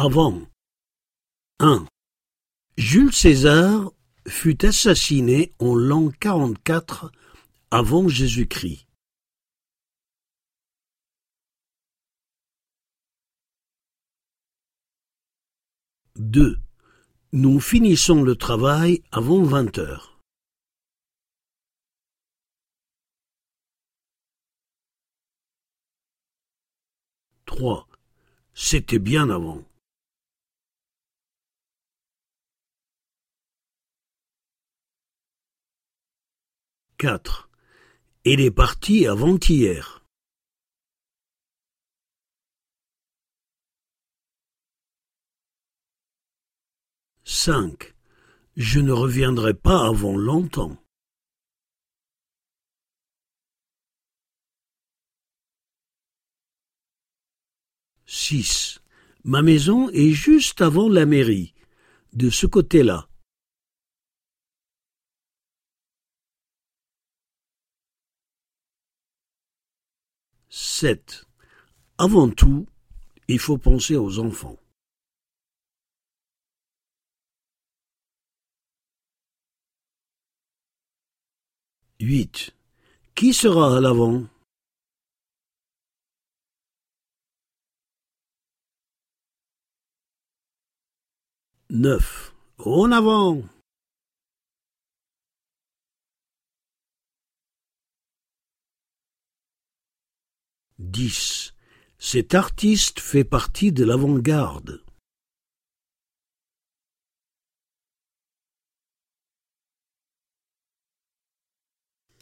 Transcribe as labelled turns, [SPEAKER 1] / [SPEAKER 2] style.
[SPEAKER 1] Avant. 1. Jules César fut assassiné en l'an 44 avant Jésus-Christ. 2. Nous finissons le travail avant 20 heures. 3. C'était bien avant. 4. Il est parti avant-hier. 5. Je ne reviendrai pas avant longtemps. 6. Ma maison est juste avant la mairie, de ce côté-là. 7. Avant tout, il faut penser aux enfants. 8. Qui sera à l'avant? 9. En avant! 10. Cet artiste fait partie de l'avant-garde.